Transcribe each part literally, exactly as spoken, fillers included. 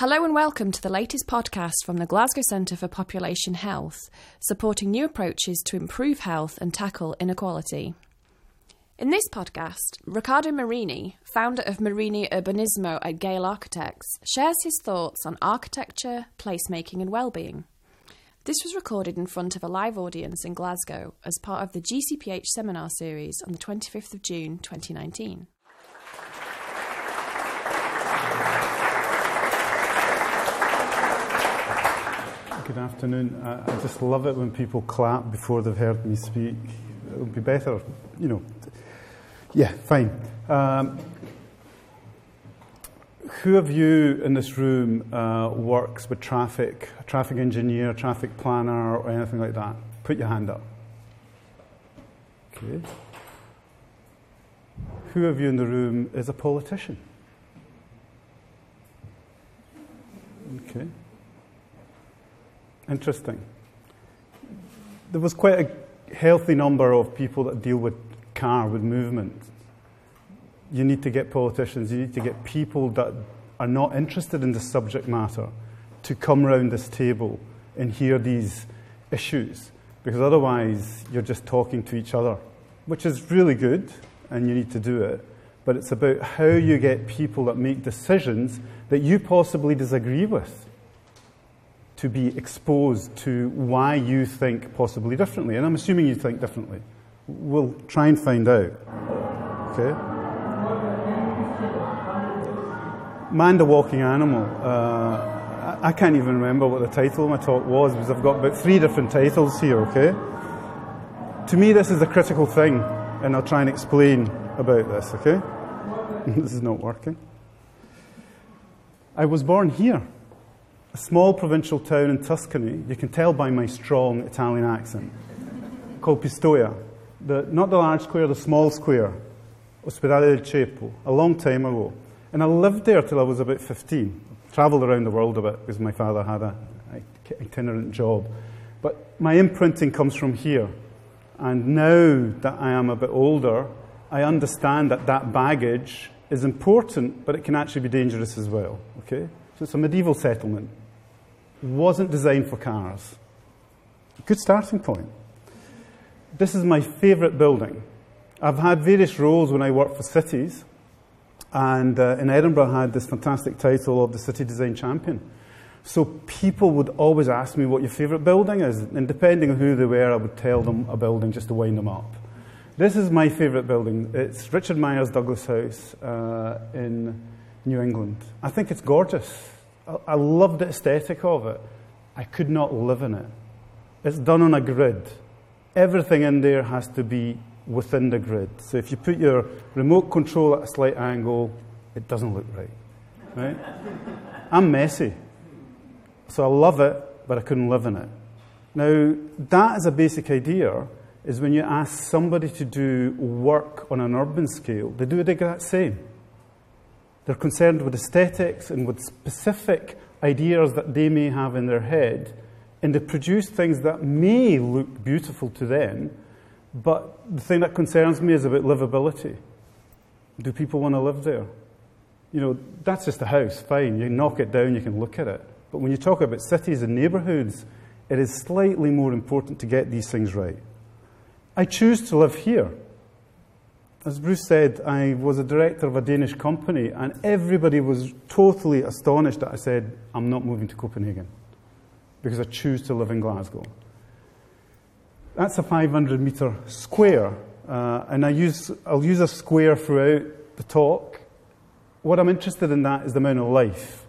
Hello and welcome to the latest podcast from the Glasgow Centre for Population Health, supporting new approaches to improve health and tackle inequality. In this podcast, Riccardo Marini, founder of Marini Urbanismo at Gale Architects, shares his thoughts on architecture, placemaking and well-being. This was recorded in front of a live audience in Glasgow as part of the G C P H seminar series on the twenty-fifth of June twenty nineteen. Good afternoon. I, I just love it when people clap before they've heard me speak. It would be better, you know. Yeah, fine. Um, who of you in this room uh, works with traffic, a traffic engineer, traffic planner, or anything like that? Put your hand up. Okay. Who of you in the room is a politician? Okay. Interesting. There was quite a healthy number of people that deal with car, with movement. You need to get politicians, you need to get people that are not interested in the subject matter to come around this table and hear these issues, because otherwise you're just talking to each other, which is really good, and you need to do it. But it's about how you get people that make decisions that you possibly disagree with to be exposed to why you think possibly differently. And I'm assuming you think differently. We'll try and find out. Okay? Man the Walking Animal. Uh, I can't even remember what the title of my talk was, because I've got about three different titles here, okay? To me, this is a critical thing, and I'll try and explain about this, okay? This is not working. I was born here. A small provincial town in Tuscany, you can tell by my strong Italian accent, called Pistoia. The, not the large square, the small square, Ospedale del Ceppo, a long time ago. And I lived there till I was about fifteen. Travelled around the world a bit because my father had an itinerant job. But my imprinting comes from here. And now that I am a bit older, I understand that that baggage is important, but it can actually be dangerous as well. Okay? So it's a medieval settlement. Wasn't designed for cars. Good starting point. This is my favourite building. I've had various roles when I worked for cities, and uh, in Edinburgh I had this fantastic title of the City Design Champion. So people would always ask me what your favourite building is, and depending on who they were, I would tell them a building just to wind them up. This is my favourite building. It's Richard Myers Douglas House uh, in New England. I think it's gorgeous. I love the aesthetic of it. I could not live in it. It's done on a grid. Everything in there has to be within the grid. So if you put your remote control at a slight angle, it doesn't look right. Right? I'm messy. So I love it, but I couldn't live in it. Now, that is a basic idea, is when you ask somebody to do work on an urban scale, they do the exact same. They're concerned with aesthetics and with specific ideas that they may have in their head, and they produce things that may look beautiful to them, but the thing that concerns me is about livability. Do people want to live there? You know, that's just a house, fine. You knock it down, you can look at it. But when you talk about cities and neighbourhoods, it is slightly more important to get these things right. I choose to live here. As Bruce said, I was a director of a Danish company, and everybody was totally astonished that I said, I'm not moving to Copenhagen, because I choose to live in Glasgow. That's a five hundred metre square, uh, and I use, I'll use a square throughout the talk. What I'm interested in that is the amount of life.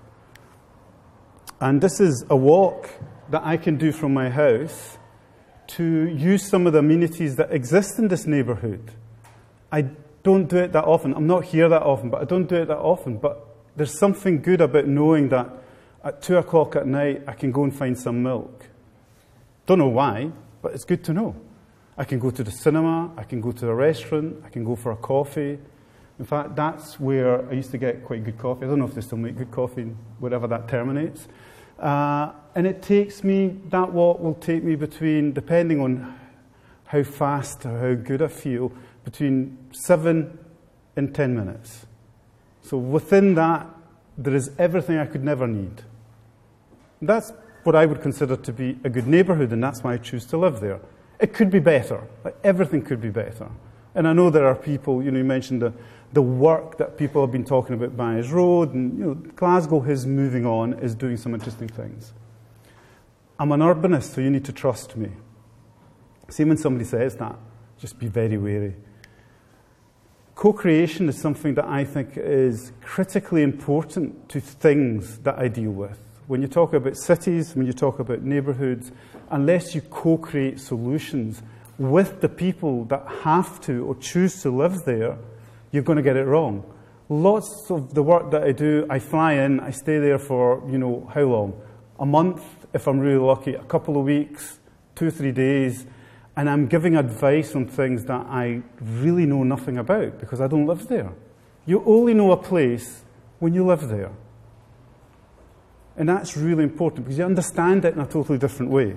And this is a walk that I can do from my house to use some of the amenities that exist in this neighbourhood. I don't do it that often. I'm not here that often, but I don't do it that often. But there's something good about knowing that at two o'clock at night, I can go and find some milk. Don't know why, but it's good to know. I can go to the cinema, I can go to a restaurant, I can go for a coffee. In fact, that's where I used to get quite good coffee. I don't know if they still make good coffee, wherever that terminates. Uh, and it takes me, that walk will take me between, depending on how fast or how good I feel, between seven and ten minutes. So within that there is everything I could never need. That's what I would consider to be a good neighbourhood, and that's why I choose to live there. It could be better. Like, everything could be better. And I know there are people, you know, you mentioned the, the work that people have been talking about Byres Road, and, you know, Glasgow is moving on, is doing some interesting things. I'm an urbanist, so you need to trust me. See, when somebody says that, just be very wary. Co-creation is something that I think is critically important to things that I deal with. When you talk about cities, when you talk about neighbourhoods, unless you co-create solutions with the people that have to or choose to live there, you're going to get it wrong. Lots of the work that I do, I fly in, I stay there for, you know, how long? A month, if I'm really lucky, a couple of weeks, two or three days, and I'm giving advice on things that I really know nothing about because I don't live there. You only know a place when you live there. And that's really important because you understand it in a totally different way.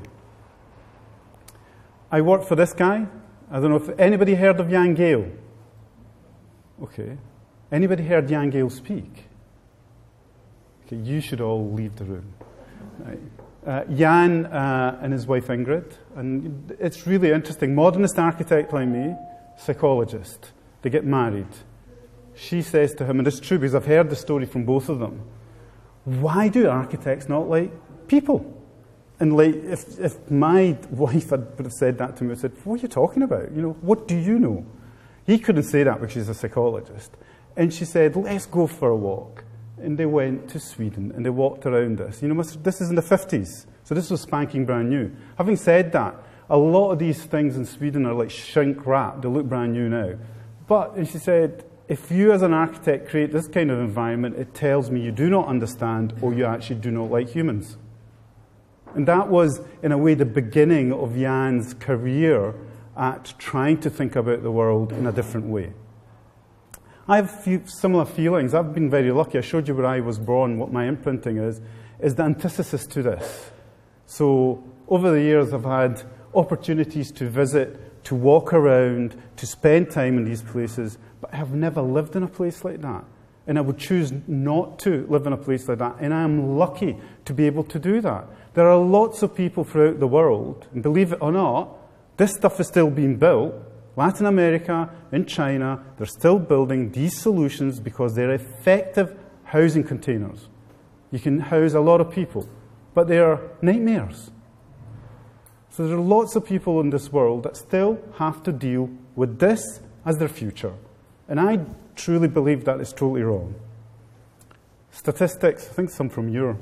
I work for this guy. I don't know if anybody heard of Jan Gehl. Okay. Anybody heard Jan Gehl speak? Okay, you should all leave the room. Right. Uh, Jan uh, and his wife Ingrid, and it's really interesting. Modernist architect like me, psychologist, they get married. She says to him, and it's true because I've heard the story from both of them, why do architects not like people? And like, if, if my wife had would have said that to me, I said, what are you talking about? You know, what do you know? He couldn't say that because she's a psychologist. And she said, let's go for a walk. And they went to Sweden and they walked around this. You know, this is in the fifties, so this was spanking brand new. Having said that, a lot of these things in Sweden are like shrink wrap. They look brand new now. But, and she said, if you as an architect create this kind of environment, it tells me you do not understand or you actually do not like humans. And that was, in a way, the beginning of Jan's career at trying to think about the world in a different way. I have a few similar feelings. I've been very lucky. I showed you where I was born, what my imprinting is, is the antithesis to this. So over the years, I've had opportunities to visit, to walk around, to spend time in these places, but I have never lived in a place like that. And I would choose not to live in a place like that. And I am lucky to be able to do that. There are lots of people throughout the world, and believe it or not, this stuff is still being built. Latin America and China, they're still building these solutions because they're effective housing containers. You can house a lot of people, but they are nightmares. So there are lots of people in this world that still have to deal with this as their future. And I truly believe that is totally wrong. Statistics, I think some from your,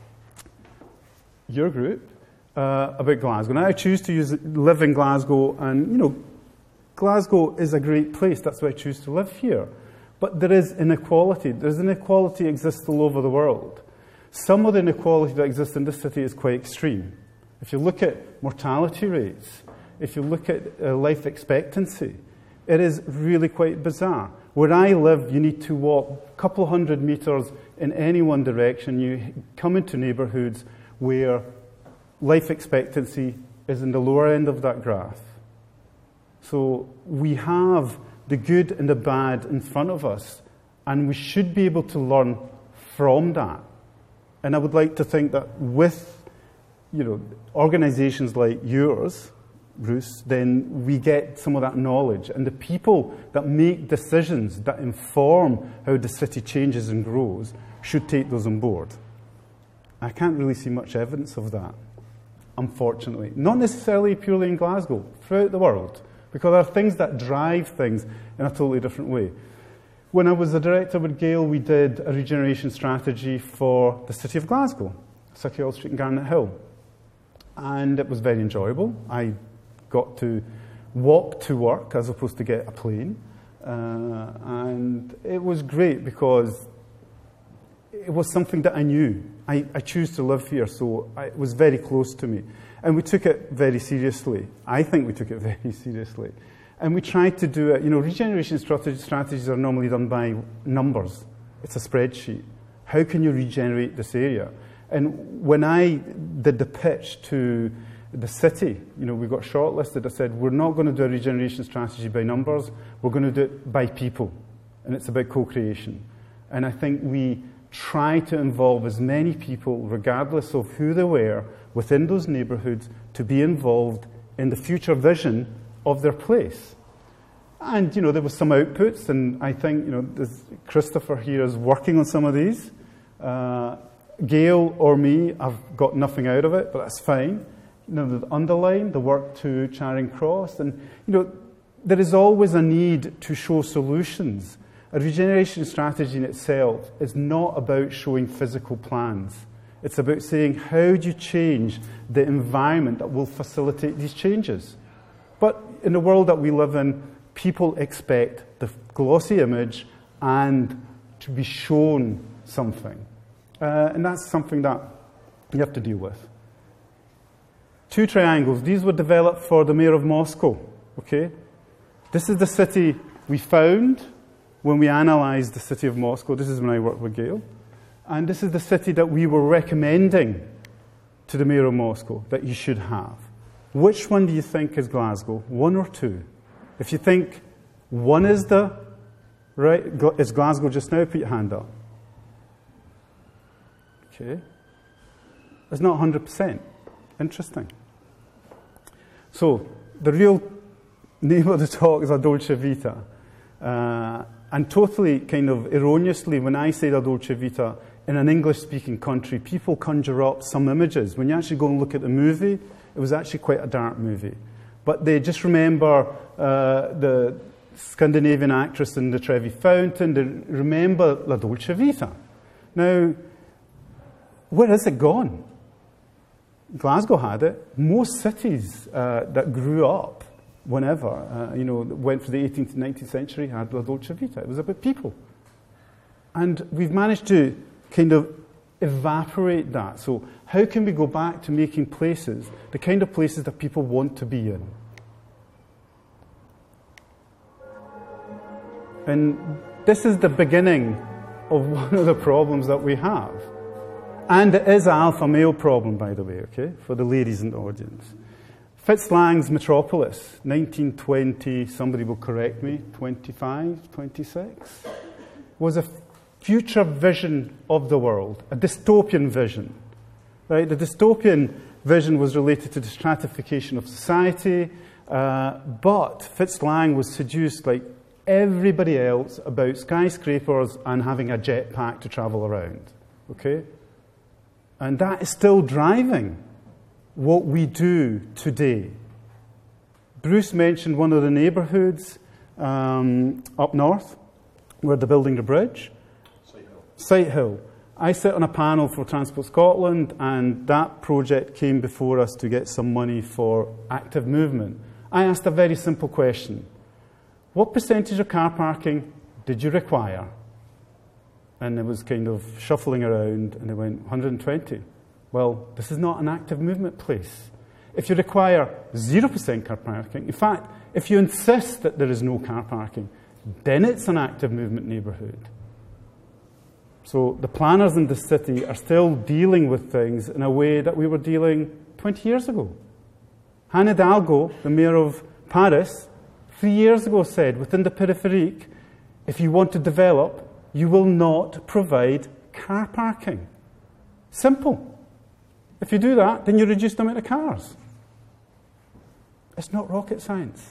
your group, uh, about Glasgow. Now I choose to use, live in Glasgow, and, you know, Glasgow is a great place. That's why I choose to live here. But there is inequality. There's inequality exists all over the world. Some of the inequality that exists in this city is quite extreme. If you look at mortality rates, if you look at uh, life expectancy, it is really quite bizarre. Where I live, you need to walk a couple of hundred metres in any one direction. You come into neighbourhoods where life expectancy is in the lower end of that graph. So we have the good and the bad in front of us, and we should be able to learn from that. And I would like to think that with, you know, organisations like yours, Bruce, then we get some of that knowledge. And the people that make decisions that inform how the city changes and grows should take those on board. I can't really see much evidence of that, unfortunately. Not necessarily purely in Glasgow, throughout the world. Because there are things that drive things in a totally different way. When I was the director with Gehl, we did a regeneration strategy for the city of Glasgow, Sauchiehall Street and Garnet Hill. And it was very enjoyable. I got to walk to work as opposed to get a plane. Uh, and it was great because it was something that I knew. I, I choose to live here, so I, it was very close to me. And we took it very seriously. I think we took it very seriously. And we tried to do it. You know, regeneration strategy, strategies are normally done by numbers. It's a spreadsheet. How can you regenerate this area? And when I did the pitch to the city, you know, we got shortlisted. I said, we're not going to do a regeneration strategy by numbers. We're going to do it by people. And it's about co-creation. And I think we try to involve as many people, regardless of who they were, within those neighbourhoods to be involved in the future vision of their place. And, you know, there was some outputs, and I think, you know, this, Christopher here is working on some of these. Uh, Gail or me, I've got nothing out of it, but that's fine. You know, the underline, the work to Charing Cross, and, you know, there is always a need to show solutions. A regeneration strategy in itself is not about showing physical plans. It's about saying, how do you change the environment that will facilitate these changes? But in the world that we live in, people expect the glossy image and to be shown something. Uh, and that's something that you have to deal with. Two triangles. These were developed for the mayor of Moscow. Okay? This is the city we found when we analysed the city of Moscow. This is when I worked with Gail. And this is the city that we were recommending to the mayor of Moscow that you should have. Which one do you think is Glasgow? One or two? If you think one is the right, is Glasgow just now, put your hand up. Okay. It's not one hundred percent. Interesting. So, the real name of the talk is La Dolce Vita. Uh, and totally, kind of erroneously, when I say La Dolce Vita, in an English-speaking country, people conjure up some images. When you actually go and look at the movie, it was actually quite a dark movie. But they just remember uh, the Scandinavian actress in the Trevi Fountain. They remember La Dolce Vita. Now, where has it gone? Glasgow had it. Most cities uh, that grew up, whenever, uh, you know, went for the eighteenth and nineteenth century, had La Dolce Vita. It was about people. And we've managed to kind of evaporate that. So how can we go back to making places, the kind of places that people want to be in? And this is the beginning of one of the problems that we have. And it is an alpha male problem, by the way, okay, for the ladies in the audience. Fitz Lang's Metropolis, nineteen twenty, somebody will correct me, twenty-five, twenty-six, was a future vision of the world, a dystopian vision. Right? The dystopian vision was related to the stratification of society, uh, but Fitz Lang was seduced, like everybody else, about skyscrapers and having a jetpack to travel around. Okay? And that is still driving what we do today. Bruce mentioned one of the neighbourhoods um, up north where they're building the bridge. Sighthill. I sit on a panel for Transport Scotland, and that project came before us to get some money for active movement. I asked a very simple question. What percentage of car parking did you require? And it was kind of shuffling around, and they went, one hundred twenty. Well, this is not an active movement place. If you require zero percent car parking, in fact, if you insist that there is no car parking, then it's an active movement neighbourhood. So the planners in the city are still dealing with things in a way that we were dealing twenty years ago. Anne Hidalgo, the mayor of Paris, three years ago said, within the périphérique, if you want to develop, you will not provide car parking. Simple. If you do that, then you reduce the amount of cars. It's not rocket science.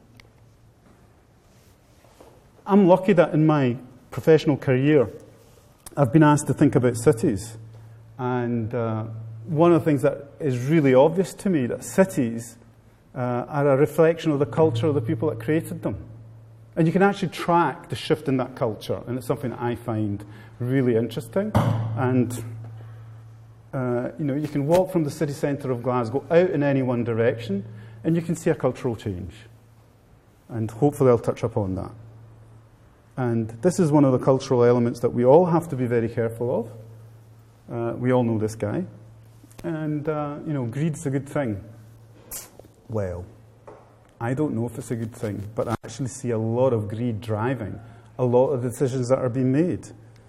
I'm lucky that in my professional career, I've been asked to think about cities. And uh, one of the things that is really obvious to me, that cities uh, are a reflection of the culture of the people that created them. And you can actually track the shift in that culture, and it's something that I find really interesting. And uh, you know, you can walk from the city centre of Glasgow out in any one direction, and you can see a cultural change. And hopefully I'll touch upon that. And this is one of the cultural elements that we all have to be very careful of. Uh, we all know this guy. And, uh, you know, greed's a good thing. Well, I don't know if it's a good thing, but I actually see a lot of greed driving a lot of the decisions that are being made.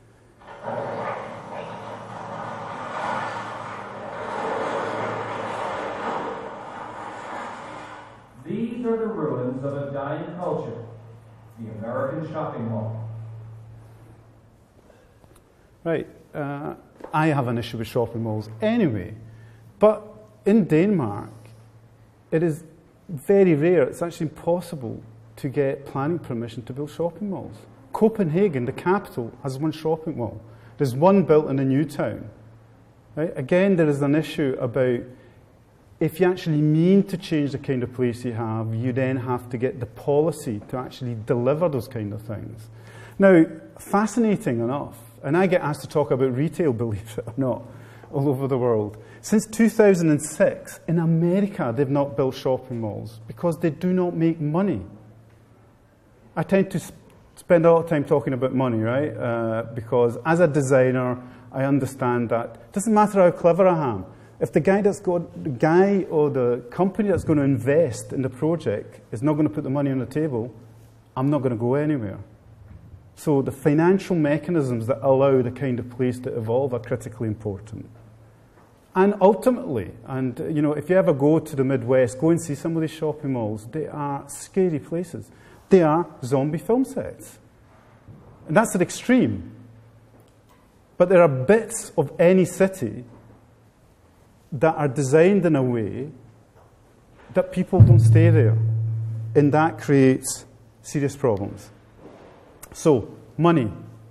These are the ruins of a dying culture, the American shopping mall. Right. uh, I have an issue with shopping malls anyway. But in Denmark, it is very rare. It's actually impossible to get planning permission to build shopping malls. Copenhagen, the capital, has one shopping mall. There's one built in a new town. Right? Again, there is an issue about if you actually mean to change the kind of place you have, you then have to get the policy to actually deliver those kind of things. Now, fascinating enough, and I get asked to talk about retail, believe it or not, all over the world. Since two thousand six, in America, they've not built shopping malls because they do not make money. I tend to sp- spend a lot of time talking about money, right? Uh, because as a designer, I understand that it doesn't matter how clever I am. If the guy that's got, the guy or the company that's going to invest in the project is not going to put the money on the table, I'm not going to go anywhere. So the financial mechanisms that allow the kind of place to evolve are critically important. And ultimately, and you know, if you ever go to the Midwest, go and see some of these shopping malls. They are scary places. They are zombie film sets. And that's an extreme. But there are bits of any city that are designed in a way that people don't stay there. And that creates serious problems. So, money.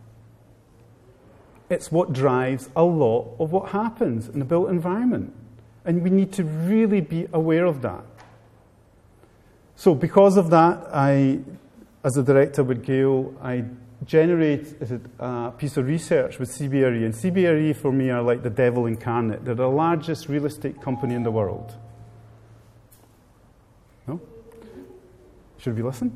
It's what drives a lot of what happens in the built environment. And we need to really be aware of that. So because of that, I, as a director with Gale, I generated a piece of research with C B R E. And C B R E, for me, are like the devil incarnate. They're the largest real estate company in the world. No? Should we listen?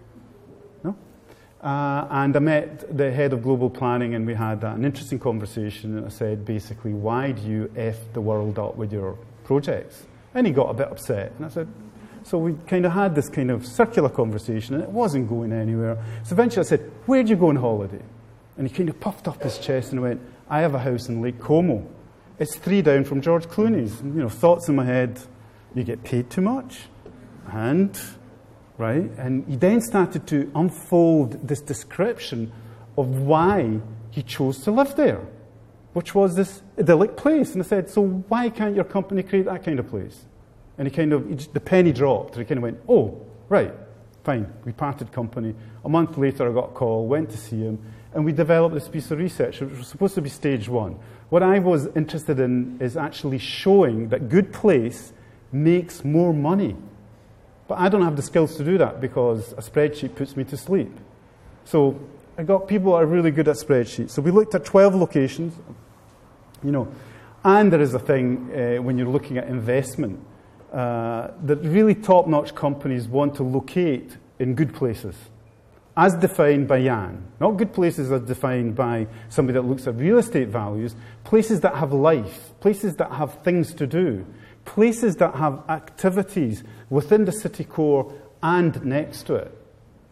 No? Uh, and I met the head of global planning, and we had uh, an interesting conversation. And I said, basically, why do you F the world up with your projects? And he got a bit upset. And I said, so we kind of had this kind of circular conversation, and it wasn't going anywhere. So eventually I said, where'd you go on holiday? And he kind of puffed up his chest and went, I have a house in Lake Como. It's three down from George Clooney's. And, you know, thoughts in my head, you get paid too much? And, right? And he then started to unfold this description of why he chose to live there, which was this idyllic place. And I said, so why can't your company create that kind of place? And he kind of, he just, the penny dropped. And he kind of went, oh, right, fine. We parted company. A month later, I got a call, went to see him, and we developed this piece of research, which was supposed to be stage one. What I was interested in is actually showing that good place makes more money. But I don't have the skills to do that because a spreadsheet puts me to sleep. So I got people that are really good at spreadsheets. So we looked at twelve locations, you know, and there is a thing uh, when you're looking at investment. Uh, that really top-notch companies want to locate in good places, as defined by Jan. Not good places as defined by somebody that looks at real estate values, places that have life, places that have things to do, places that have activities within the city core and next to it.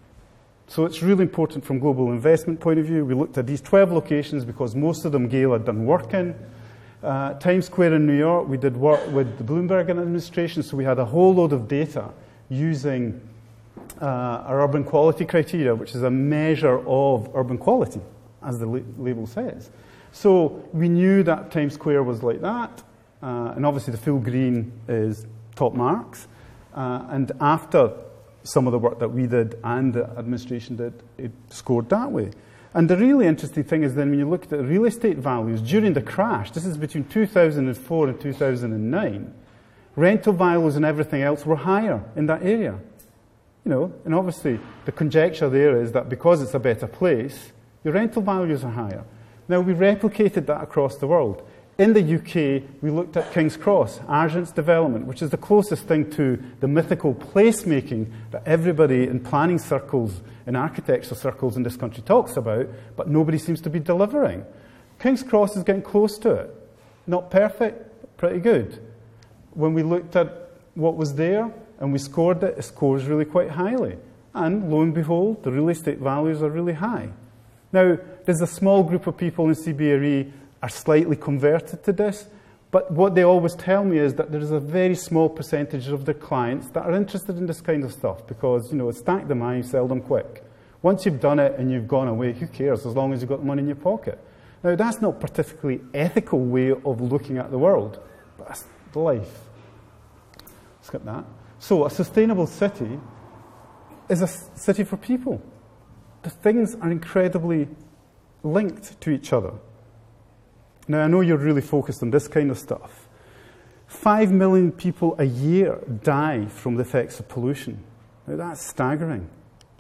So it's really important from global investment point of view. We looked at these twelve locations because most of them Gale had done work in. Uh, Times Square in New York, we did work with the Bloomberg administration, so we had a whole load of data using uh, our urban quality criteria, which is a measure of urban quality, as the la- label says. So we knew that Times Square was like that, uh, and obviously the full green is top marks. Uh, and after some of the work that we did and the administration did, it scored that way. And the really interesting thing is then when you look at the real estate values during the crash, this is between two thousand four and two thousand nine, rental values and everything else were higher in that area. You know, and obviously the conjecture there is that because it's a better place, your rental values are higher. Now we replicated that across the world. In the U K, we looked at King's Cross, Argent's development, which is the closest thing to the mythical placemaking that everybody in planning circles, in architecture circles in this country talks about, but nobody seems to be delivering. King's Cross is getting close to it. Not perfect, but pretty good. When we looked at what was there and we scored it, it scores really quite highly. And lo and behold, the real estate values are really high. Now, there's a small group of people in C B R E are slightly converted to this, but what they always tell me is that there is a very small percentage of their clients that are interested in this kind of stuff because, you know, stack them high, sell them quick. Once you've done it and you've gone away, who cares as long as you've got money in your pocket? Now, that's not a particularly ethical way of looking at the world, but that's life. Skip that. So, a sustainable city is a city for people. The things are incredibly linked to each other. Now, I know you're really focused on this kind of stuff. Five million people a year die from the effects of pollution. Now, that's staggering.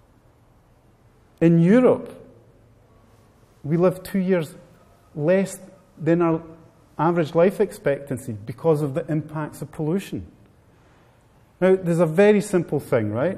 In Europe, we live two years less than our average life expectancy because of the impacts of pollution. Now, there's a very simple thing, right?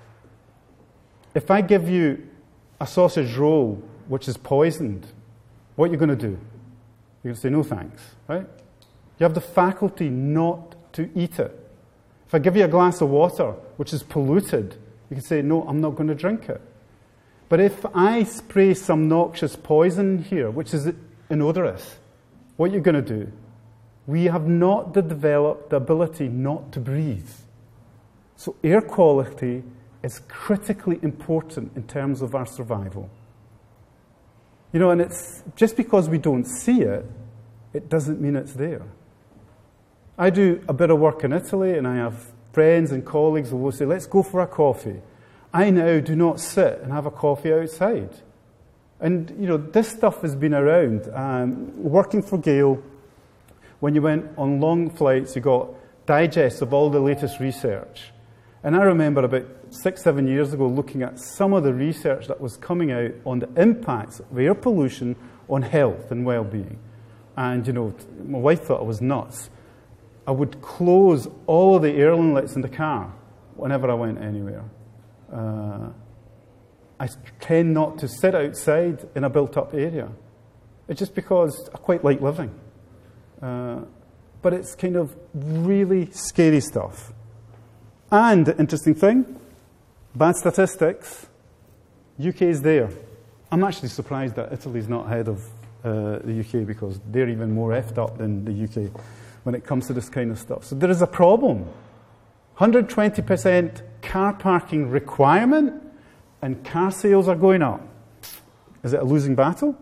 If I give you a sausage roll which is poisoned, what are you going to do? You're going to say, no thanks, right? You have the faculty not to eat it. If I give you a glass of water which is polluted, you can say, no, I'm not going to drink it. But if I spray some noxious poison here, which is inodorous, what are you going to do? We have not developed the ability not to breathe. So air quality is critically important in terms of our survival. You know, and it's just because we don't see it, it doesn't mean it's there. I do a bit of work in Italy, and I have friends and colleagues who will say, let's go for a coffee. I now do not sit and have a coffee outside. And, you know, this stuff has been around. Um, working for Gale, when you went on long flights, you got digests of all the latest research. And I remember about six, seven years ago looking at some of the research that was coming out on the impacts of air pollution on health and well-being. And, you know, my wife thought I was nuts. I would close all of the air inlets in the car whenever I went anywhere. Uh, I tend not to sit outside in a built-up area. It's just because I quite like living. Uh, but it's kind of really scary stuff. And the interesting thing, bad statistics, U K is there. I'm actually surprised that Italy's not ahead of uh, the U K because they're even more effed up than the U K when it comes to this kind of stuff. So there is a problem. one hundred twenty percent car parking requirement and car sales are going up. Is it a losing battle?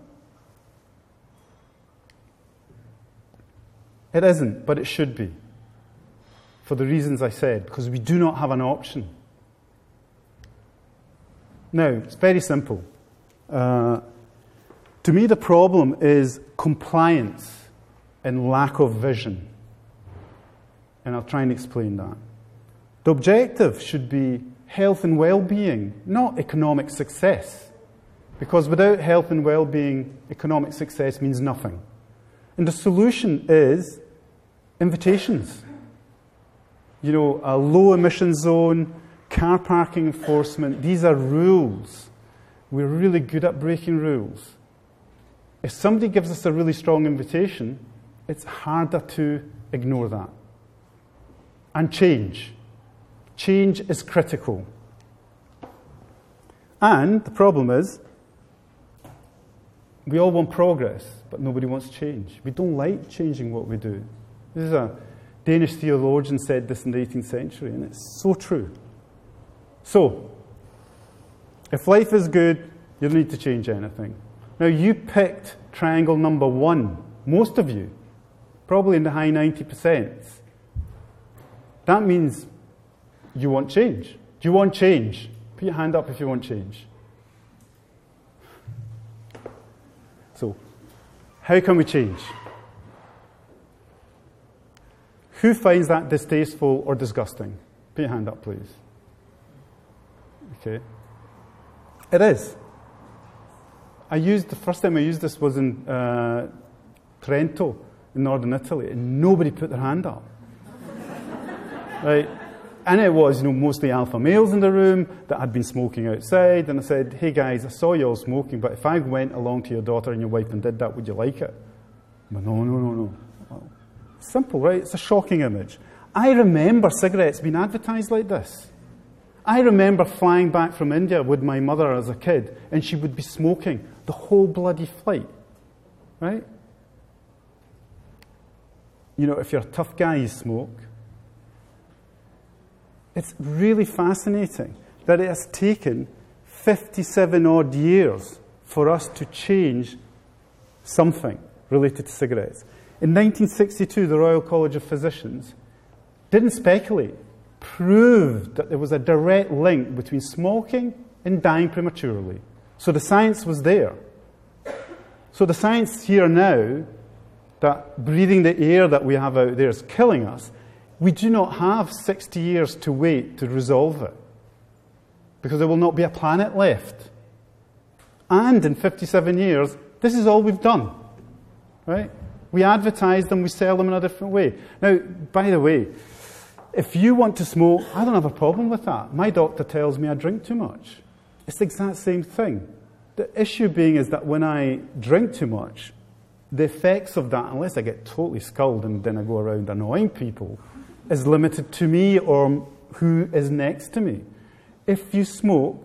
It isn't, but it should be. For the reasons I said, because we do not have an option. Now, it's very simple. Uh, to me, the problem is compliance and lack of vision. And I'll try and explain that. The objective should be health and well-being, not economic success. Because without health and well-being, economic success means nothing. And the solution is invitations. You know, a low emission zone, car parking enforcement, these are rules. We're really good at breaking rules. If somebody gives us a really strong invitation, it's harder to ignore that. And change. Change is critical. And the problem is, we all want progress, but nobody wants change. We don't like changing what we do. This is a Danish theologian said this in the eighteenth century, and it's so true. So, if life is good, you don't need to change anything. Now, you picked triangle number one, most of you, probably in the high ninety percent. That means you want change. Do you want change? Put your hand up if you want change. So, how can we change? Who finds that distasteful or disgusting? Put your hand up, please. Okay. It is. I used, the first time I used this was in uh, Trento, in northern Italy, and nobody put their hand up. Right? And it was, you know, mostly alpha males in the room that had been smoking outside, and I said, hey guys, I saw you all smoking, but if I went along to your daughter and your wife and did that, would you like it? But no, no, no, no. Well, simple, right? It's a shocking image. I remember cigarettes being advertised like this. I remember flying back from India with my mother as a kid, and she would be smoking the whole bloody flight, right? You know, if you're a tough guy, you smoke. It's really fascinating that it has taken fifty-seven odd years for us to change something related to cigarettes. In nineteen sixty-two, the Royal College of Physicians didn't speculate, proved that there was a direct link between smoking and dying prematurely. So the science was there. So the science here now, that breathing the air that we have out there is killing us, we do not have sixty years to wait to resolve it, because there will not be a planet left. And in fifty-seven years, this is all we've done, right? We advertise them, we sell them in a different way. Now, by the way, if you want to smoke, I don't have a problem with that. My doctor tells me I drink too much. It's the exact same thing. The issue being is that when I drink too much, the effects of that, unless I get totally sculled and then I go around annoying people, is limited to me or who is next to me. If you smoke,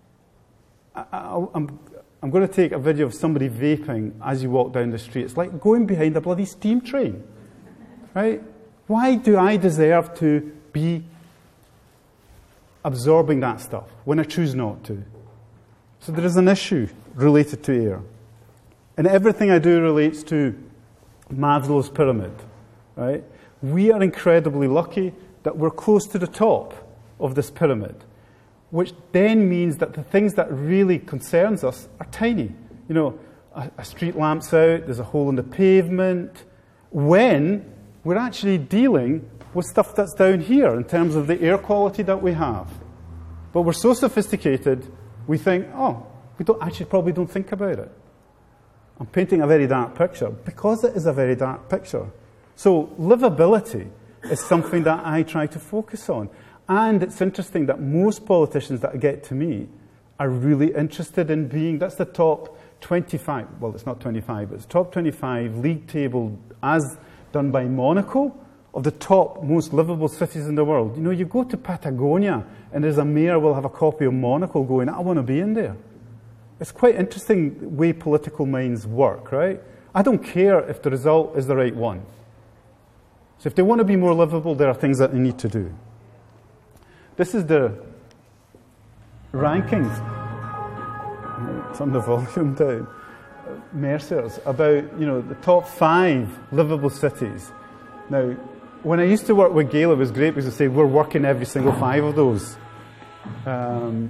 I, I, I'm, I'm going to take a video of somebody vaping as you walk down the street. It's like going behind a bloody steam train, right? Why do I deserve to be absorbing that stuff when I choose not to? So there is an issue related to air. And everything I do relates to Maslow's pyramid, right? We are incredibly lucky that we're close to the top of this pyramid, which then means that the things that really concerns us are tiny. You know, a, a street lamp's out, there's a hole in the pavement, when we're actually dealing with stuff that's down here in terms of the air quality that we have. But we're so sophisticated, we think, oh, we don't actually probably don't think about it. I'm painting a very dark picture because it is a very dark picture. So livability is something that I try to focus on. And it's interesting that most politicians that get to me are really interested in being, that's the top twenty-five, well, it's not twenty-five, but it's top twenty-five league table as done by Monaco of the top most livable cities in the world. You know, you go to Patagonia and there's a mayor will have a copy of Monaco going, I want to be in there. It's quite interesting way political minds work, right? I don't care if the result is the right one. So if they want to be more livable, there are things that they need to do. This is the rankings. Turn the volume down. Mercer's about, you know, the top five livable cities. Now, when I used to work with Gail, it was great because they say we're working every single five of those. Um,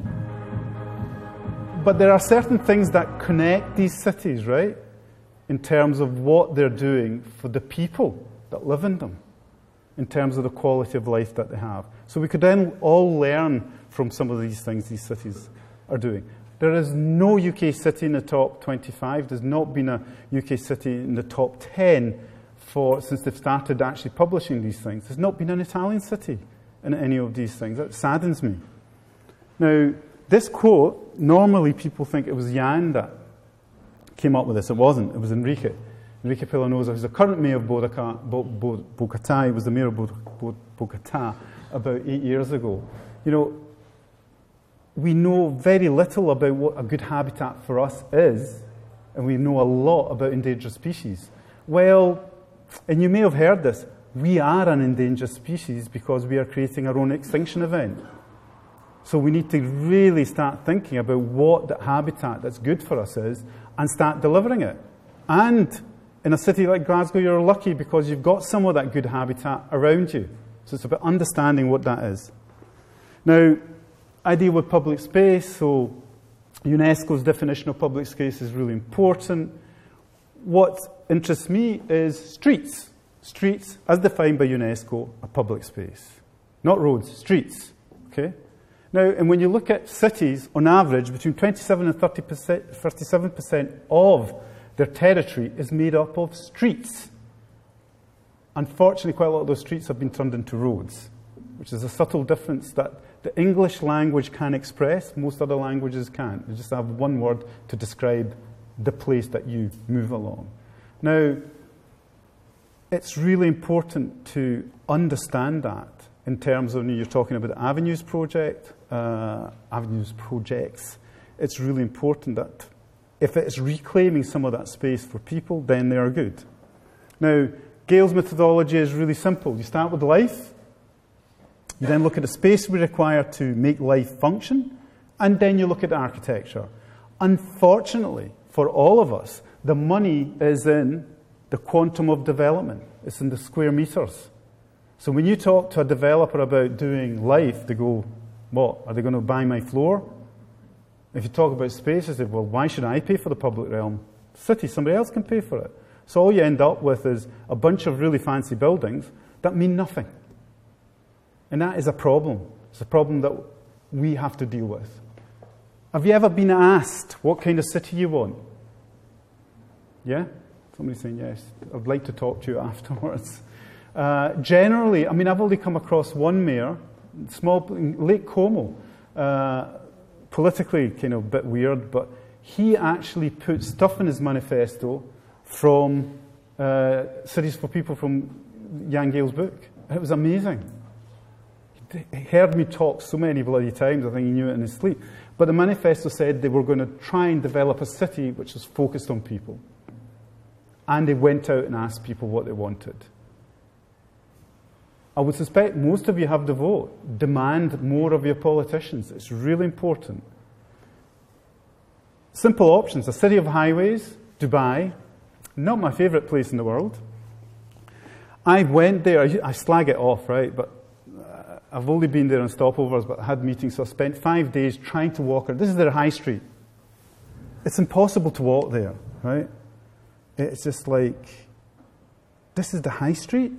but there are certain things that connect these cities, right? In terms of what they're doing for the people that live in them, in terms of the quality of life that they have. So we could then all learn from some of these things these cities are doing. There is no U K city in the top twenty-five. There's not been a U K city in the top ten for, since they've started actually publishing these things. There's not been an Italian city in any of these things. That saddens me. Now, this quote, normally people think it was Jan that came up with this. It wasn't. It was Enrique. Enrique Peñalosa, who's the current mayor of Bogotá. Bo, Bo, Bogotá. He was the mayor of Bo, Bo, Bogotá about eight years ago. You know, we know very little about what a good habitat for us is, and we know a lot about endangered species. Well, and you may have heard this, we are an endangered species because we are creating our own extinction event. So we need to really start thinking about what the habitat that's good for us is and start delivering it. And in a city like Glasgow, you're lucky because you've got some of that good habitat around you. So it's about understanding what that is. Now, I deal with public space, so UNESCO's definition of public space is really important. What interests me is streets. Streets, as defined by UNESCO, are public space. Not roads, streets. Okay? Now, and when you look at cities, on average, between twenty-seven and thirty percent, thirty-seven percent of their territory is made up of streets. Unfortunately, quite a lot of those streets have been turned into roads, which is a subtle difference that the English language can express, most other languages can't. You just have one word to describe the place that you move along. Now, it's really important to understand that in terms of, you're talking about the Avenues project, uh, Avenues projects. It's really important that if it's reclaiming some of that space for people, then they are good. Now, Gail's methodology is really simple. You start with life. You then look at the space we require to make life function, and then you look at architecture. Unfortunately, for all of us, The money is in the quantum of development. It's in the square meters. So when you talk to a developer about doing life, they go, what, are they going to buy my floor? If you talk about space, they say, well, why should I pay for the public realm? City, somebody else can pay for it. So all you end up with is a bunch of really fancy buildings that mean nothing. And that is a problem. It's a problem that we have to deal with. Have you ever been asked what kind of city you want? Yeah? Somebody's saying yes. I'd like to talk to you afterwards. Uh, generally, I mean, I've only come across one mayor, small, Lake Como, uh, politically kind of a bit weird, but he actually put stuff in his manifesto from uh, Cities for People from Jan Gale's book. It was amazing. He heard me talk so many bloody times, I think he knew it in his sleep. But the manifesto said they were going to try and develop a city which was focused on people. And they went out and asked people what they wanted. I would suspect most of you have the vote. Demand more of your politicians. It's really important. Simple options. A city of highways, Dubai, not my favourite place in the world. I went there, I slag it off, right, but I've only been there on stopovers, but I had meetings, so I spent five days trying to walk it. This is their high street. It's impossible to walk there, right? It's just like, this is the high street?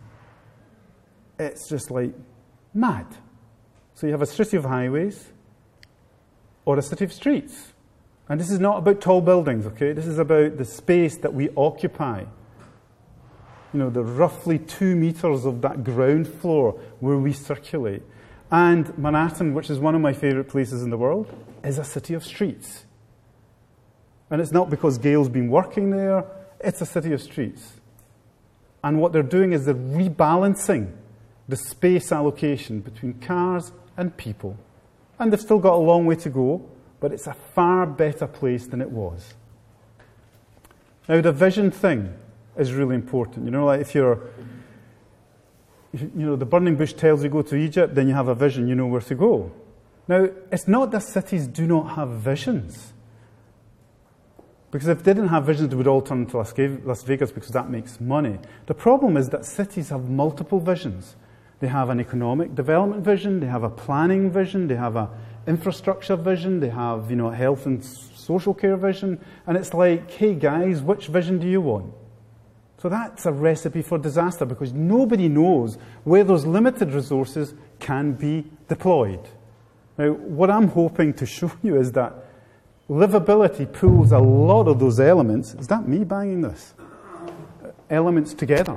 It's just like mad. So you have a city of highways or a city of streets. And this is not about tall buildings, okay? This is about the space that we occupy. You know, the roughly two meters of that ground floor where we circulate. And Manhattan, which is one of my favorite places in the world, is a city of streets. And it's not because Gale's been working there, it's a city of streets. And what they're doing is they're rebalancing the space allocation between cars and people. And they've still got a long way to go, but it's a far better place than it was. Now, the vision thing is really important. You know, like if you're, if, you know, the burning bush tells you go to Egypt, then you have a vision, you know where to go. Now, it's not that cities do not have visions. Because if they didn't have visions, they would all turn to Las Vegas because that makes money. The problem is that cities have multiple visions. They have an economic development vision, they have a planning vision, they have an infrastructure vision, they have, you know, health and social care vision. And it's like, hey guys, which vision do you want? So that's a recipe for disaster because nobody knows where those limited resources can be deployed. Now, what I'm hoping to show you is that livability pulls a lot of those elements. Is that me banging this? Elements together.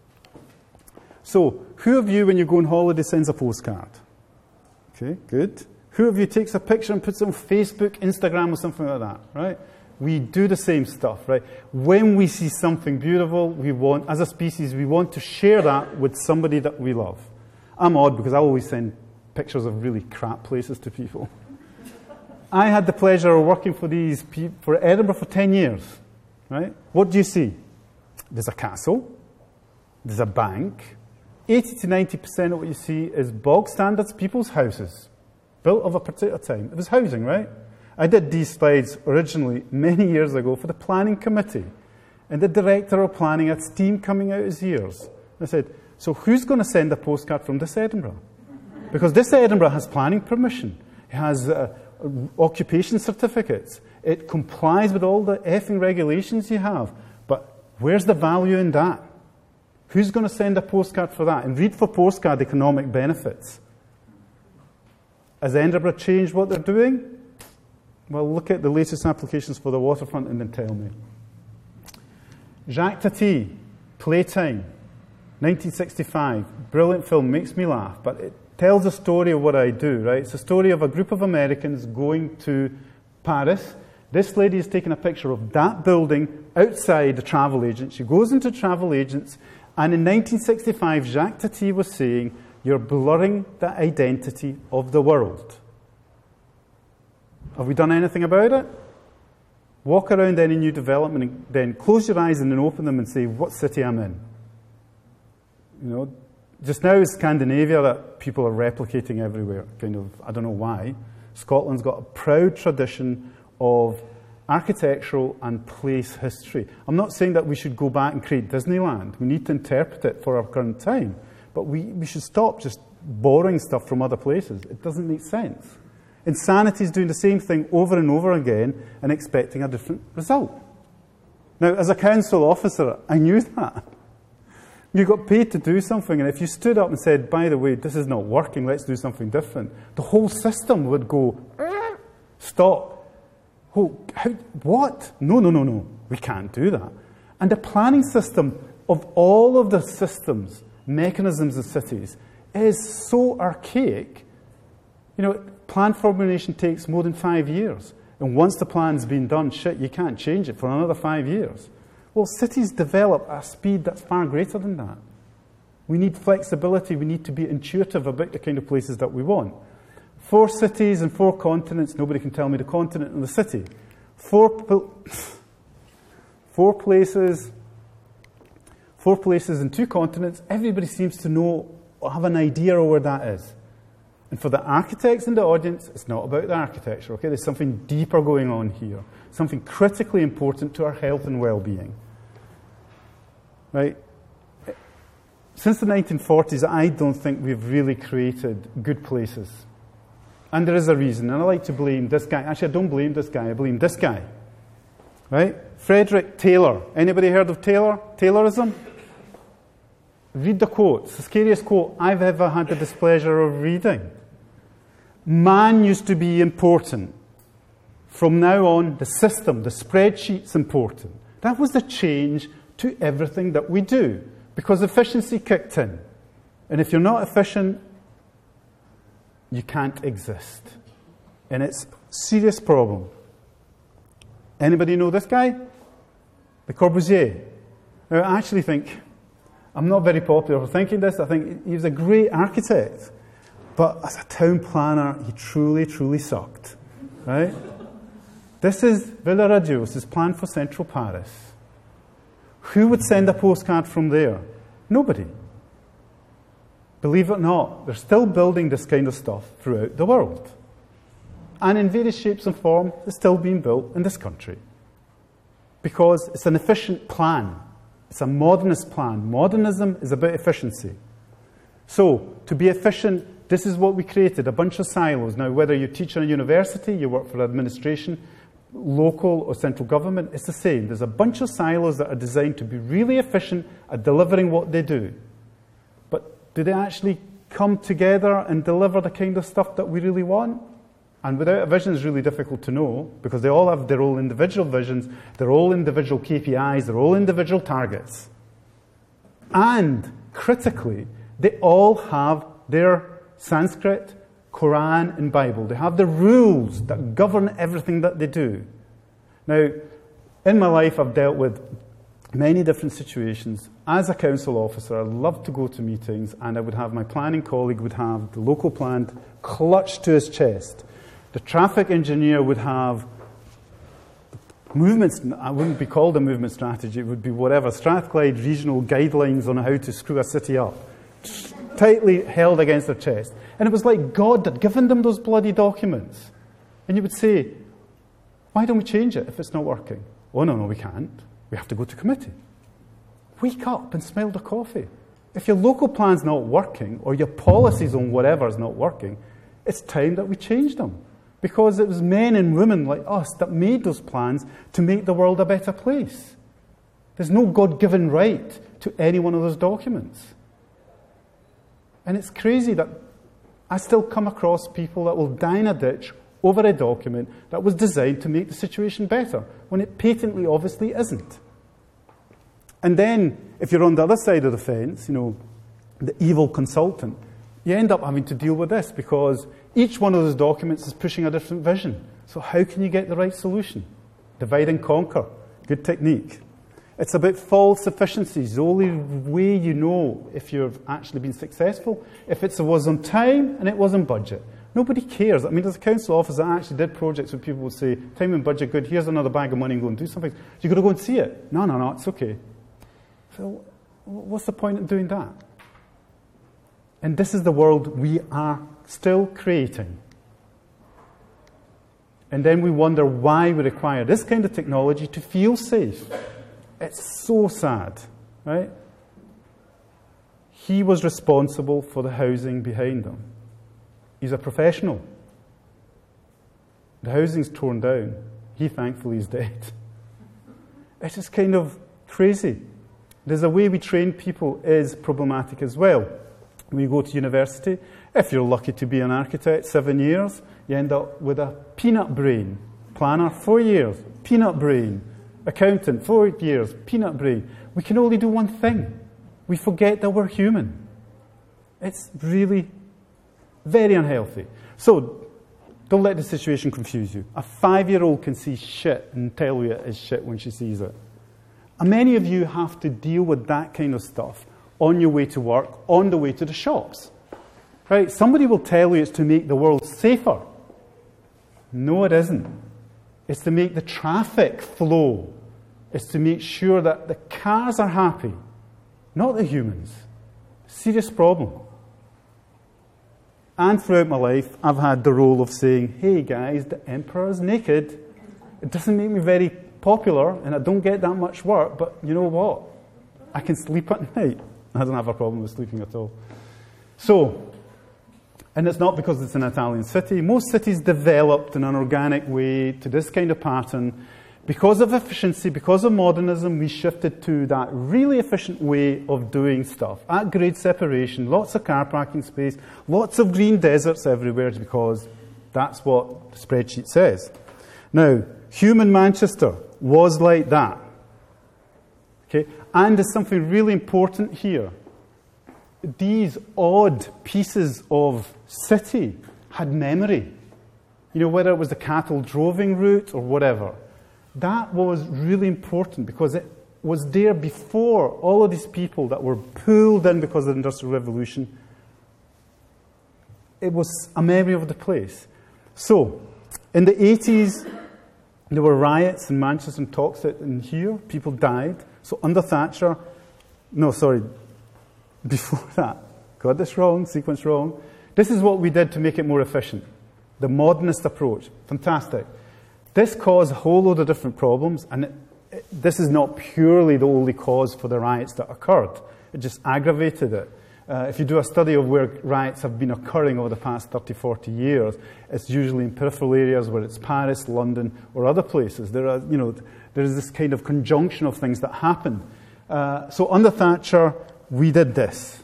So, who of you, when you go on holiday, sends a postcard? Okay, good. Who of you takes a picture and puts it on Facebook, Instagram, or something like that, right? We do the same stuff, right? When we see something beautiful, we want, as a species, we want to share that with somebody that we love. I'm odd because I always send pictures of really crap places to people. I had the pleasure of working for these pe- for Edinburgh for ten years, right? What do you see? There's a castle, there's a bank. eighty to ninety percent of what you see is bog standards people's houses, built of a particular time. It was housing, right? I did these slides originally many years ago for the planning committee. And the director of planning had steam coming out his ears. And I said, so who's going to send a postcard from this Edinburgh? Because this Edinburgh has planning permission. It has uh, occupation certificates. It complies with all the effing regulations you have. But where's the value in that? Who's going to send a postcard for that? And read for postcard economic benefits. Has Edinburgh changed what they're doing? Well, look at the latest applications for the waterfront and then tell me. Jacques Tati, Playtime, nineteen sixty-five. Brilliant film, makes me laugh, but it tells a story of what I do, right? It's a story of a group of Americans going to Paris. This lady is taking a picture of that building outside the travel agent. She goes into travel agents, and in nineteen sixty-five, Jacques Tati was saying, you're blurring the identity of the world. Have we done anything about it? Walk around any new development and then close your eyes and then open them and say, what city I'm in? You know, just now it's Scandinavia that people are replicating everywhere. Kind of, I don't know why. Scotland's got a proud tradition of architectural and place history. I'm not saying that we should go back and create Disneyland. We need to interpret it for our current time. But we, we should stop just borrowing stuff from other places. It doesn't make sense. Insanity is doing the same thing over and over again and expecting a different result. Now, as a council officer, I knew that. You got paid to do something, and if you stood up and said, by the way, this is not working, let's do something different, the whole system would go, stop. Oh, how, what? No, no, no, no. We can't do that. And the planning system of all of the systems, mechanisms of cities, is so archaic. You know, plan formulation takes more than five years. And once the plan's been done, shit, you can't change it for another five years. Well, cities develop at a speed that's far greater than that. We need flexibility. We need to be intuitive about the kind of places that we want. Four cities and four continents. Nobody can tell me the continent and the city. Four, four places, four places and two continents. Everybody seems to know or have an idea of where that is. And for the architects in the audience, it's not about the architecture, okay? There's something deeper going on here, something critically important to our health and well-being, right? Since the nineteen forties, I don't think we've really created good places. And there is a reason, and I like to blame this guy. Actually, I don't blame this guy, I blame this guy, right? Frederick Taylor. Anybody heard of Taylor? Taylorism? Read the quote. It's the scariest quote I've ever had the displeasure of reading. Man used to be important. From now on, the system, the spreadsheet's important. That was the change to everything that we do, because efficiency kicked in. And if you're not efficient, you can't exist. And it's a serious problem. Anybody know this guy? Le Corbusier. Now, I actually think, I'm not very popular for thinking this, I think he was a great architect. But as a town planner, he truly, truly sucked. Right? This is Villaradios, his plan for central Paris. Who would send a postcard from there? Nobody. Believe it or not, they're still building this kind of stuff throughout the world. And in various shapes and forms, it's still being built in this country. Because it's an efficient plan. It's a modernist plan. Modernism is about efficiency. So, to be efficient, this is what we created, a bunch of silos. Now, whether you teach in a university, you work for administration, local or central government, it's the same. There's a bunch of silos that are designed to be really efficient at delivering what they do. But do they actually come together and deliver the kind of stuff that we really want? And without a vision, it's really difficult to know, because they all have their own individual visions, their own individual K P Is, their own individual targets. And, critically, they all have their Sanskrit, Quran, and Bible. They have the rules that govern everything that they do. Now, in my life, I've dealt with many different situations. As a council officer, I loved to go to meetings, and I would have my planning colleague would have the local plan clutched to his chest. The traffic engineer would have movements, I wouldn't be called a movement strategy, it would be whatever, Strathclyde regional guidelines on how to screw a city up, tightly held against their chest. And it was like God had given them those bloody documents. And you would say, why don't we change it if it's not working? Oh, no, no, we can't. We have to go to committee. Wake up and smell the coffee. If your local plan's not working, or your policies on whatever is not working, it's time that we change them. Because it was men and women like us that made those plans to make the world a better place. There's no God-given right to any one of those documents. And it's crazy that I still come across people that will die in a ditch over a document that was designed to make the situation better, when it patently obviously isn't. And then, if you're on the other side of the fence, you know, the evil consultant, you end up having to deal with this, because each one of those documents is pushing a different vision. So how can you get the right solution? Divide and conquer. Good technique. It's about false efficiencies. The only way you know if you've actually been successful, if it was on time and it was on budget. Nobody cares. I mean, there's a council office that actually did projects where people would say, time and budget good, here's another bag of money and go and do something. You've got to go and see it. No, no, no, it's okay. So what's the point of doing that? And this is the world we are still creating. And then we wonder why we require this kind of technology to feel safe. It's so sad, right? He was responsible for the housing behind him. He's a professional. The housing's torn down. He thankfully is dead. It's just kind of crazy. There's a way we train people is problematic as well. When you go to university, if you're lucky to be an architect, seven years, you end up with a peanut brain. Planner, four years, peanut brain. Accountant, four years, peanut brain. We can only do one thing. We forget that we're human. It's really very unhealthy. So, don't let the situation confuse you. A five-year-old can see shit and tell you it is shit when she sees it. And many of you have to deal with that kind of stuff on your way to work, on the way to the shops. Right? Somebody will tell you it's to make the world safer. No, it isn't. It's to make the traffic flow. It's to make sure that the cars are happy, not the humans. Serious problem. And throughout my life, I've had the role of saying, hey guys, the emperor is naked. It doesn't make me very popular, and I don't get that much work, but you know what? I can sleep at night. I don't have a problem with sleeping at all. So, and it's not because it's an Italian city. Most cities developed in an organic way to this kind of pattern. Because of efficiency, because of modernism, we shifted to that really efficient way of doing stuff. At grade separation, lots of car parking space, lots of green deserts everywhere, because that's what the spreadsheet says. Now, human Manchester was like that. Okay? And there's something really important here. These odd pieces of city had memory. You know, whether it was the cattle droving route or whatever. That was really important because it was there before all of these people that were pulled in because of the Industrial Revolution. It was a memory of the place. So, in the eighties, there were riots in Manchester and Toxteth and here. People died. So under Thatcher, no, sorry, before that, got this wrong, sequence wrong. This is what we did to make it more efficient. The modernist approach. Fantastic. This caused a whole load of different problems, and it, it, this is not purely the only cause for the riots that occurred. It just aggravated it. Uh, if you do a study of where riots have been occurring over the past thirty, forty years, it's usually in peripheral areas where it's Paris, London, or other places. There are, you know, there is this kind of conjunction of things that happen. Uh, so under Thatcher, we did this.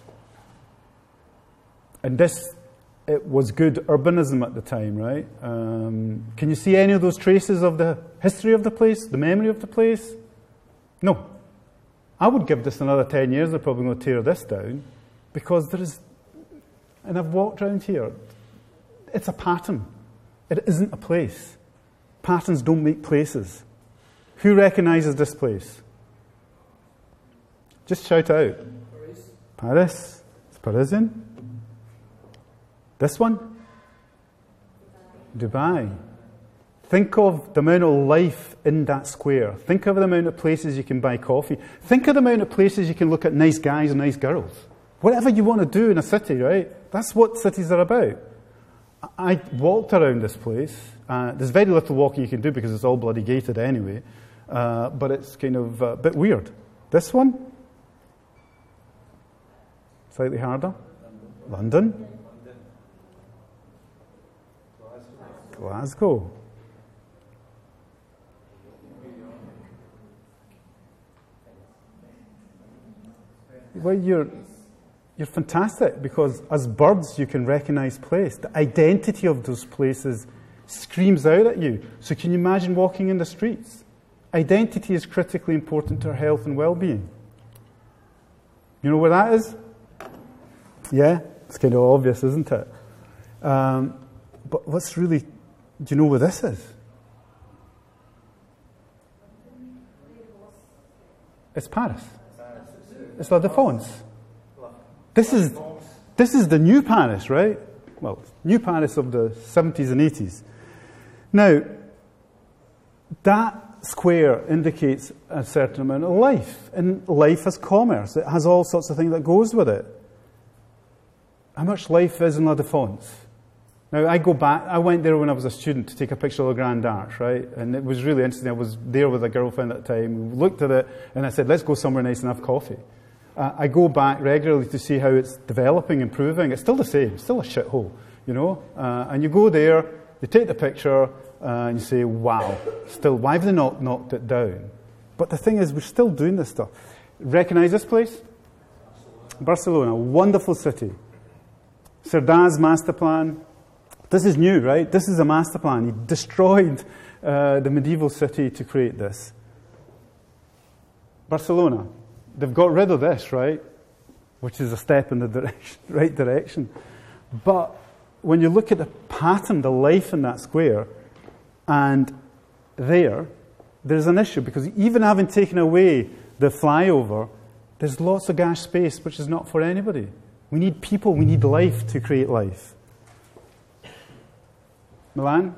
And this, it was good urbanism at the time, right? Um, can you see any of those traces of the history of the place, the memory of the place? No. I would give this another ten years, they're probably going to tear this down, because there is, and I've walked around here, it's a pattern. It isn't a place. Patterns don't make places. Who recognizes this place? Just shout out. Paris. Paris. It's Parisian. This one? Dubai. Dubai. Think of the amount of life in that square. Think of the amount of places you can buy coffee. Think of the amount of places you can look at nice guys and nice girls. Whatever you want to do in a city, right? That's what cities are about. I walked around this place. Uh, there's very little walking you can do because it's all bloody gated anyway. Uh, but it's kind of a bit weird. This one? Slightly harder. London. London. Glasgow. Well, you're, you're fantastic because as birds you can recognize place. The identity of those places screams out at you. So can you imagine walking in the streets? Identity is critically important to our health and well-being. You know where that is? Yeah, it's kind of obvious, isn't it? Um, but what's really, do you know where this is? It's Paris. It's La Défense. This is, this is the new Paris, right? Well, new Paris of the seventies and eighties. Now, that square indicates a certain amount of life. And life has commerce. It has all sorts of things that goes with it. How much life is in La Défense? Now, I go back, I went there when I was a student to take a picture of the Grand Arch, right? And it was really interesting. I was there with a girlfriend at the time. We looked at it, and I said, let's go somewhere nice and have coffee. Uh, I go back regularly to see how it's developing, improving. It's still the same. It's still a shithole, you know? Uh, and you go there, you take the picture, uh, and you say, wow, still, why have they not knocked it down? But the thing is, we're still doing this stuff. Recognize this place? Barcelona, wonderful city. Cerdà's master plan. This is new, right? This is a master plan. He destroyed uh, the medieval city to create this. Barcelona. They've got rid of this, right? Which is a step in the direction, right direction. But when you look at the pattern, the life in that square, and there, there's an issue, because even having taken away the flyover, there's lots of gash space which is not for anybody. We need people, we need life to create life. Milan?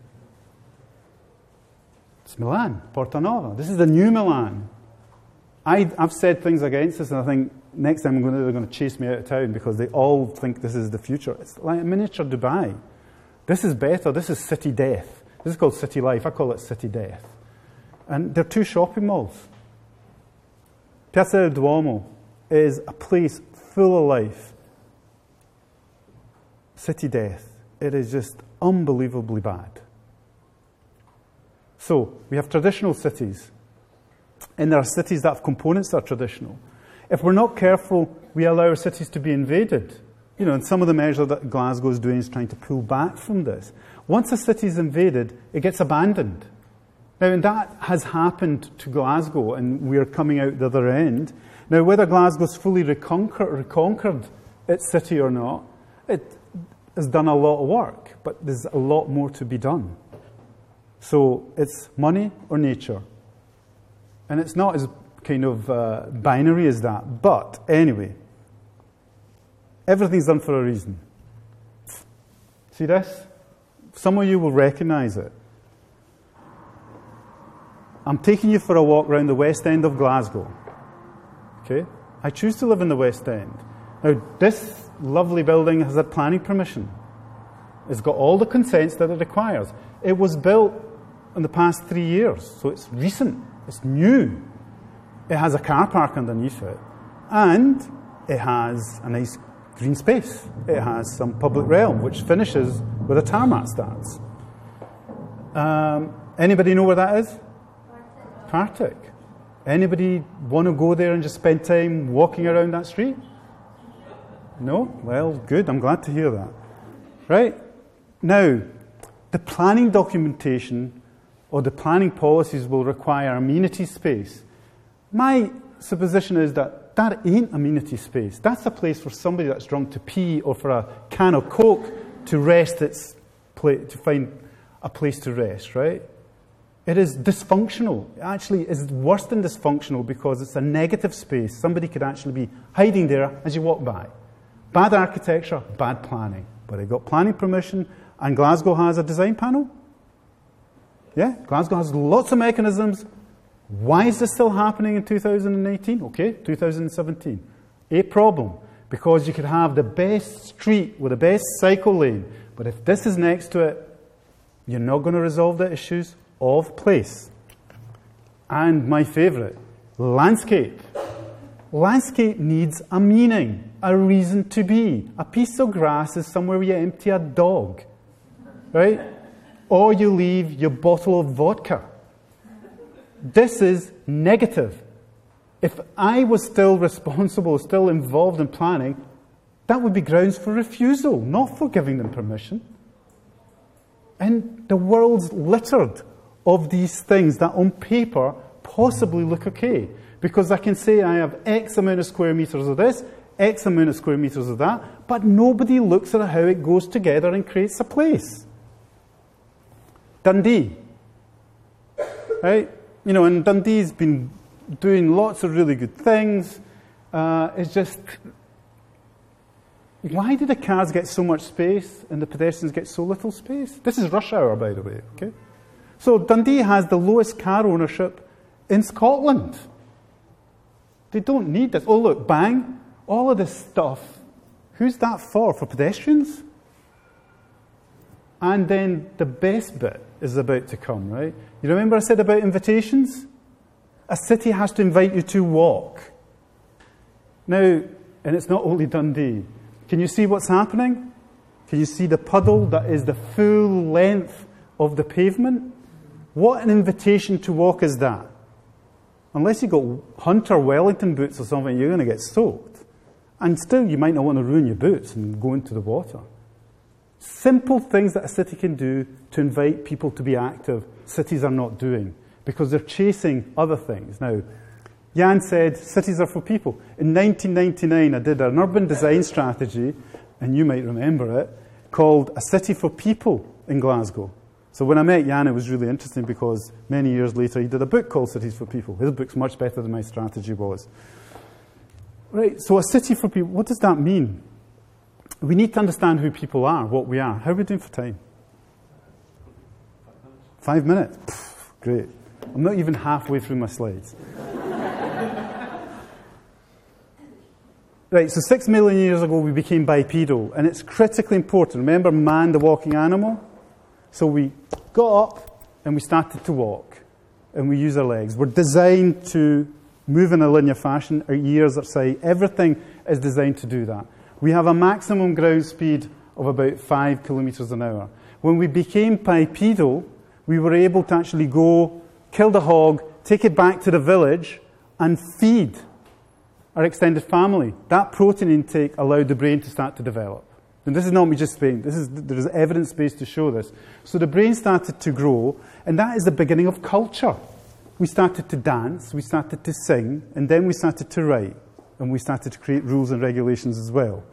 It's Milan, Porta Nova. This is the new Milan. I, I've said things against this, and I think next time I'm going to, they're going to chase me out of town because they all think this is the future. It's like a miniature Dubai. This is better. This is city death. This is called city life. I call it city death. And there are two shopping malls. Piazza del Duomo is a place full of life. City death. It is just unbelievably bad. So, we have traditional cities. And there are cities that have components that are traditional. If we're not careful, we allow our cities to be invaded. You know, and some of the measures that Glasgow is doing is trying to pull back from this. Once a city is invaded, it gets abandoned. Now, and that has happened to Glasgow, and we're coming out the other end. Now, whether Glasgow's fully reconquered, reconquered its city or not, it has done a lot of work, but there's a lot more to be done. So it's money or nature. And it's not as kind of uh, binary as that. But anyway, everything's done for a reason. See this? Some of you will recognize it. I'm taking you for a walk around the West End of Glasgow. Okay? I choose to live in the West End. Now, this lovely building has had planning permission. It's got all the consents that it requires. It was built in the past three years, so it's recent. It's new. It has a car park underneath it. And it has a nice green space. It has some public realm, which finishes where the tarmac starts. Um, anybody know where that is? Partick. Anybody want to go there and just spend time walking around that street? No? Well, good. I'm glad to hear that. Right? Now, the planning documentation or the planning policies will require amenity space. My supposition is that that ain't amenity space. That's a place for somebody that's drunk to pee or for a can of Coke to rest its pla- to find a place to rest, right? It is dysfunctional. It actually is worse than dysfunctional because it's a negative space. Somebody could actually be hiding there as you walk by. Bad architecture, bad planning. But it got planning permission, and Glasgow has a design panel. Yeah, Glasgow has lots of mechanisms. Why is this still happening in two thousand eighteen? Okay, two thousand seventeen. A problem. Because you could have the best street with the best cycle lane, but if this is next to it, you're not going to resolve the issues of place. And my favourite, landscape. Landscape needs a meaning, a reason to be. A piece of grass is somewhere where you empty a dog, right? Or you leave your bottle of vodka. This is negative. If I was still responsible, still involved in planning, that would be grounds for refusal, not for giving them permission. And the world's littered of these things that on paper possibly look okay. Because I can say I have X amount of square meters of this, X amount of square meters of that, but nobody looks at how it goes together and creates a place. Dundee. Right? You know, and Dundee's been doing lots of really good things. Uh, it's just, why do the cars get so much space and the pedestrians get so little space? This is rush hour, by the way. Okay, so Dundee has the lowest car ownership in Scotland. They don't need this. Oh, look, bang. All of this stuff, who's that for? For pedestrians? And then the best bit is about to come, right? You remember I said about invitations? A city has to invite you to walk. Now, and it's not only Dundee. Can you see what's happening? Can you see the puddle that is the full length of the pavement? What an invitation to walk is that? Unless you've got Hunter Wellington boots or something, you're going to get soaked. And still, you might not want to ruin your boots and go into the water. Simple things that a city can do to invite people to be active, cities are not doing, because they're chasing other things. Now, Jan said cities are for people. In nineteen ninety-nine, I did an urban design strategy, and you might remember it, called A City for People in Glasgow. So when I met Jan, it was really interesting because many years later he did a book called Cities for People. His book's much better than my strategy was. Right, so a city for people, what does that mean? We need to understand who people are, what we are. How are we doing for time? Five minutes? Pff, great. I'm not even halfway through my slides. Right, so six million years ago we became bipedal, and it's critically important. Remember man, the walking animal? So we got up and we started to walk, and we use our legs. We're designed to move in a linear fashion. Our ears, our sight, everything is designed to do that. We have a maximum ground speed of about five kilometres an hour. When we became bipedal, we were able to actually go, kill the hog, take it back to the village, and feed our extended family. That protein intake allowed the brain to start to develop. And this is not me just saying, this is, there is evidence base to show this. So the brain started to grow, and that is the beginning of culture. We started to dance, we started to sing, and then we started to write, and we started to create rules and regulations as well.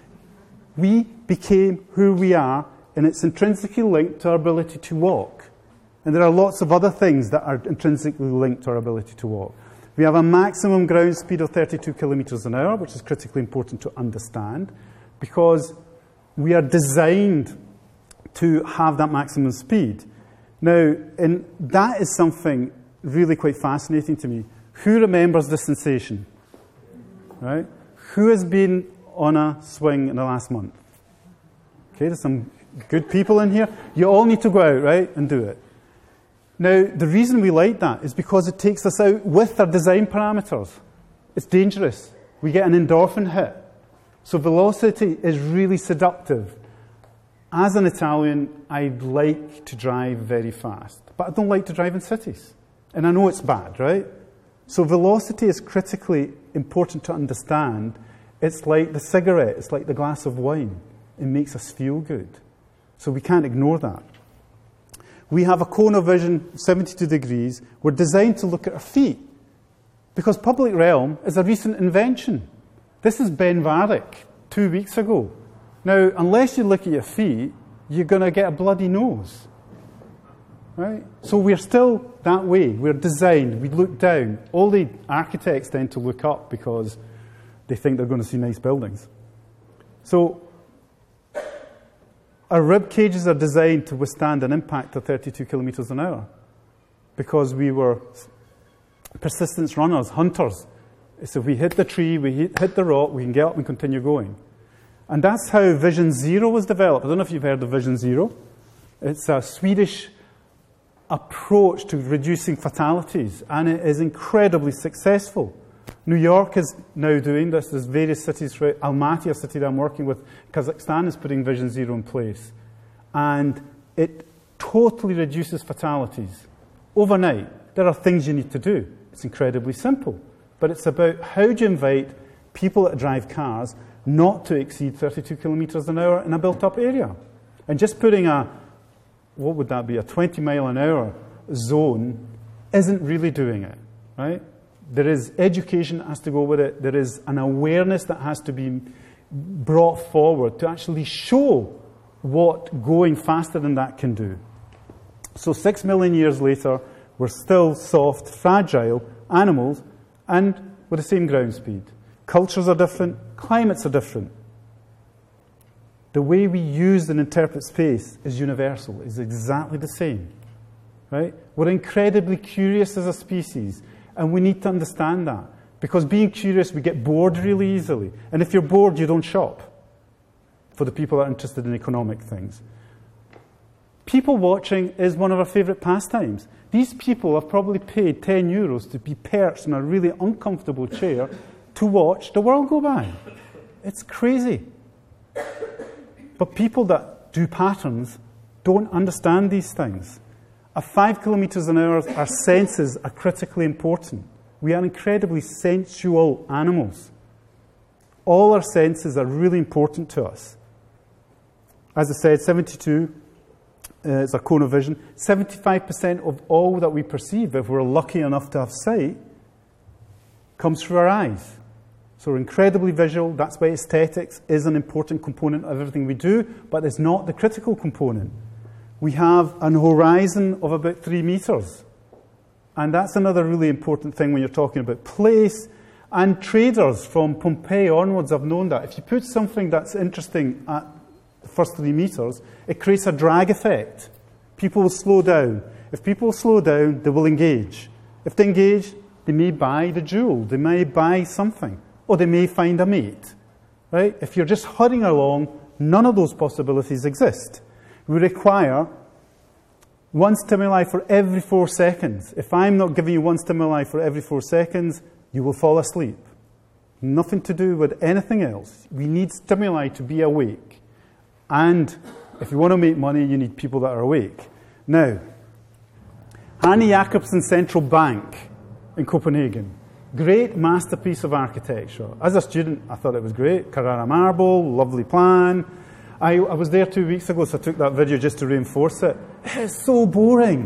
We became who we are, and it's intrinsically linked to our ability to walk. And there are lots of other things that are intrinsically linked to our ability to walk. We have a maximum ground speed of thirty-two kilometres an hour, which is critically important to understand, because we are designed to have that maximum speed. Now, and that is something really quite fascinating to me. Who remembers the sensation? Right? Who has been on a swing in the last month? Okay, there's some good people in here. You all need to go out, right, and do it. Now, the reason we like that is because it takes us out with our design parameters. It's dangerous. We get an endorphin hit. So velocity is really seductive. As an Italian, I'd like to drive very fast, but I don't like to drive in cities. And I know it's bad, right? So velocity is critically important to understand. It's like the cigarette, it's like the glass of wine. It makes us feel good. So we can't ignore that. We have a cone of vision, seventy-two degrees. We're designed to look at our feet, because public realm is a recent invention. This is Ben Varick, two weeks ago. Now, unless you look at your feet, you're going to get a bloody nose. Right? So we're still that way. We're designed. We look down. All the architects tend to look up because they think they're going to see nice buildings. So our rib cages are designed to withstand an impact of thirty-two kilometres an hour, because we were persistence runners, hunters. So if we hit the tree, we hit, hit the rock, we can get up and continue going. And that's how Vision Zero was developed. I don't know if you've heard of Vision Zero. It's a Swedish approach to reducing fatalities, and it is incredibly successful. New York is now doing this. There's various cities, Almaty, a city that I'm working with, Kazakhstan is putting Vision Zero in place. And it totally reduces fatalities. Overnight, there are things you need to do. It's incredibly simple. But it's about how do you invite people that drive cars not to exceed thirty-two kilometres an hour in a built-up area. And just putting a, what would that be, a twenty mile an hour zone isn't really doing it, right? There is education that has to go with it. There is an awareness that has to be brought forward to actually show what going faster than that can do. So six million years later, we're still soft, fragile animals, and with the same ground speed. Cultures are different, climates are different. The way we use and interpret space is universal, is exactly the same. Right? We're incredibly curious as a species, and we need to understand that. Because being curious, we get bored really easily. And if you're bored, you don't shop, for the people that are interested in economic things. People watching is one of our favourite pastimes. These people have probably paid ten euros to be perched in a really uncomfortable chair to watch the world go by. It's crazy. But people that do patterns don't understand these things. At five kilometres an hour, our senses are critically important. We are incredibly sensual animals. All our senses are really important to us. As I said, seventy-two uh, is our cone of vision. seventy-five percent of all that we perceive, if we're lucky enough to have sight, comes through our eyes. So we're incredibly visual. That's why aesthetics is an important component of everything we do, but it's not the critical component. We have an horizon of about three metres. And that's another really important thing when you're talking about place. And traders from Pompeii onwards have known that. If you put something that's interesting at the first three metres, it creates a drag effect. People will slow down. If people slow down, they will engage. If they engage, they may buy the jewel. They may buy something. Or they may find a mate. Right? If you're just hurrying along, none of those possibilities exist. We require one stimuli for every four seconds. If I'm not giving you one stimuli for every four seconds, you will fall asleep. Nothing to do with anything else. We need stimuli to be awake. And if you want to make money, you need people that are awake. Now, Hanne Jacobsen Central Bank in Copenhagen. Great masterpiece of architecture. As a student, I thought it was great. Carrara marble, lovely plan. I, I was there two weeks ago, so I took that video just to reinforce it. It's so boring.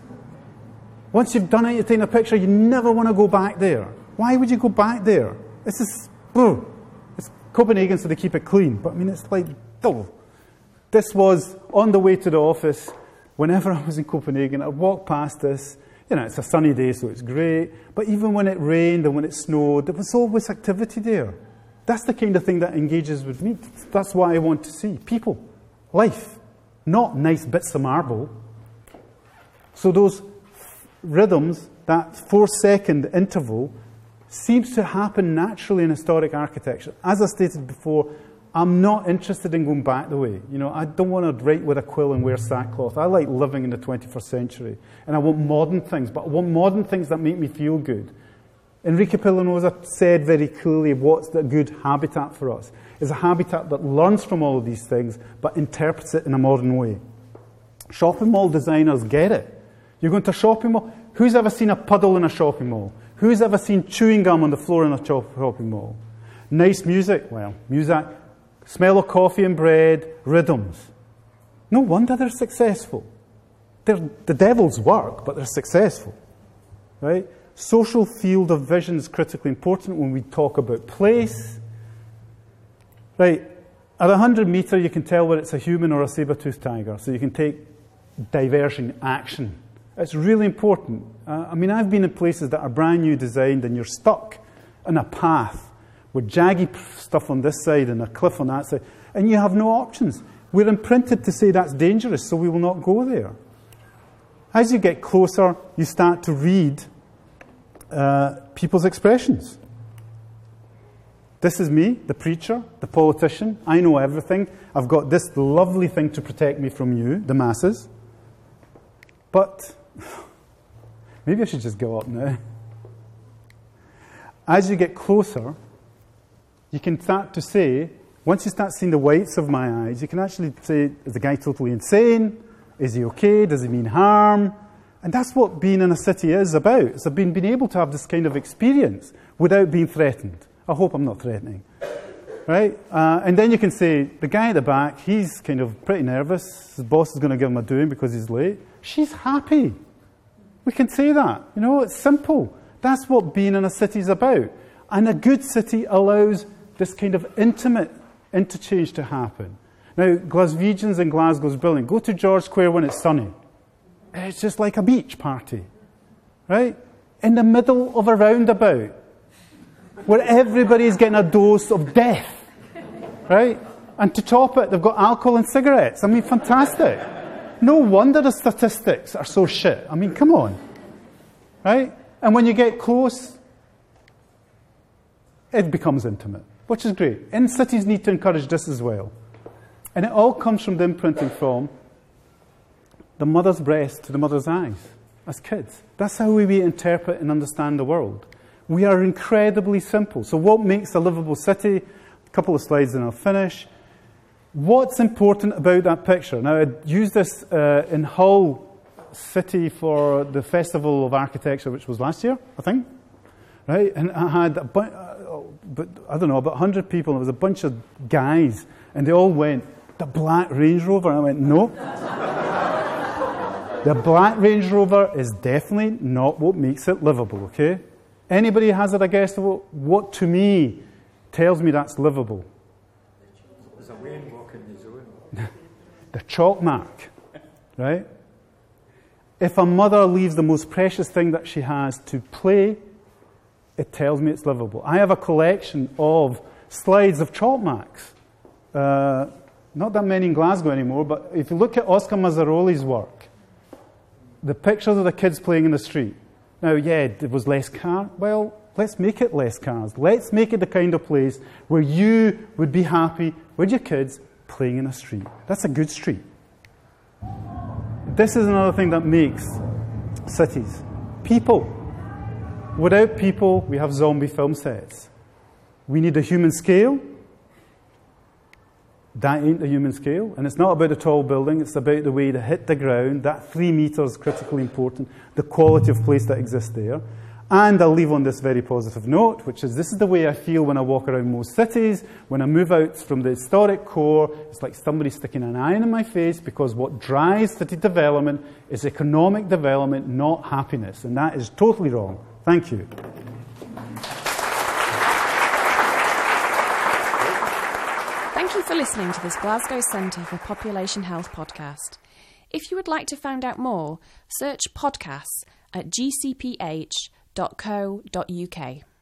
Once you've done it, you've taken a picture, you never want to go back there. Why would you go back there? This is, oh, it's Copenhagen, so they keep it clean. But I mean, it's like, oh. This was on the way to the office. Whenever I was in Copenhagen, I'd walk past this. You know, it's a sunny day, so it's great. But even when it rained and when it snowed, there was always activity there. That's the kind of thing that engages with me. That's what I want to see. People. Life. Not nice bits of marble. So those rhythms, that four-second interval, seems to happen naturally in historic architecture. As I stated before, I'm not interested in going back the way. You know, I don't want to write with a quill and wear sackcloth. I like living in the twenty-first century. And I want modern things, but I want modern things that make me feel good. Enrique Pillanosa said very clearly what's the good habitat for us. It's a habitat that learns from all of these things, but interprets it in a modern way. Shopping mall designers get it. You go into a shopping mall, who's ever seen a puddle in a shopping mall? Who's ever seen chewing gum on the floor in a shopping mall? Nice music, well, music, smell of coffee and bread, rhythms. No wonder they're successful. They're the devil's work, but they're successful, right? Social field of vision is critically important when we talk about place. Right, at one hundred metre you can tell whether it's a human or a saber-toothed tiger, so you can take diversion action. It's really important. Uh, I mean, I've been in places that are brand new designed and you're stuck in a path with jaggy stuff on this side and a cliff on that side, and you have no options. We're imprinted to say that's dangerous, so we will not go there. As you get closer, you start to read Uh, people's expressions. This is me, the preacher, the politician. I know everything. I've got this lovely thing to protect me from you, the masses. But maybe I should just go up now. As you get closer, you can start to say, once you start seeing the whites of my eyes, you can actually say, is the guy totally insane? Is he okay? Does he mean harm? And that's what being in a city is about. It's being, being able to have this kind of experience without being threatened. I hope I'm not threatening. Right? Uh, and then you can say, the guy at the back, he's kind of pretty nervous. His boss is going to give him a doing because he's late. She's happy. We can say that. You know, it's simple. That's what being in a city is about. And a good city allows this kind of intimate interchange to happen. Now, Glaswegians in Glasgow is brilliant. Go to George Square when it's sunny. It's just like a beach party, right? In the middle of a roundabout, where everybody's getting a dose of death, right? And to top it, they've got alcohol and cigarettes. I mean, fantastic. No wonder the statistics are so shit. I mean, come on, right? And when you get close, it becomes intimate, which is great. And cities need to encourage this as well. And it all comes from the imprinting from the mother's breast to the mother's eyes as kids. That's how we interpret and understand the world. We are incredibly simple. So what makes a livable city? A couple of slides and I'll finish. What's important about that picture? Now, I used this uh, in Hull City for the Festival of Architecture, which was last year, I think. Right? And I had, a bu- uh, but I don't know, about one hundred people. There was a bunch of guys, and they all went, the black Range Rover? And I went, no. The black Range Rover is definitely not what makes it livable, okay? Anybody hazard a guess of what, to me, tells me that's livable? There's a Wayne walk in the zone. The chalk mark, right? If a mother leaves the most precious thing that she has to play, it tells me it's livable. I have a collection of slides of chalk marks. Uh, not that many in Glasgow anymore, but if you look at Oscar Mazzaroli's work, the pictures of the kids playing in the street. Now, yeah, there was less car. Well, let's make it less cars. Let's make it the kind of place where you would be happy with your kids playing in a street. That's a good street. This is another thing that makes cities. People. Without people, we have zombie film sets. We need a human scale. That ain't a human scale. And it's not about a tall building. It's about the way to hit the ground. That three meters is critically important. The quality of place that exists there. And I'll leave on this very positive note, which is this is the way I feel when I walk around most cities. When I move out from the historic core, it's like somebody sticking an iron in my face, because what drives city development is economic development, not happiness. And that is totally wrong. Thank you. Thank you for listening to this Glasgow Centre for Population Health podcast. If you would like to find out more, search podcasts at g c p h dot co dot u k.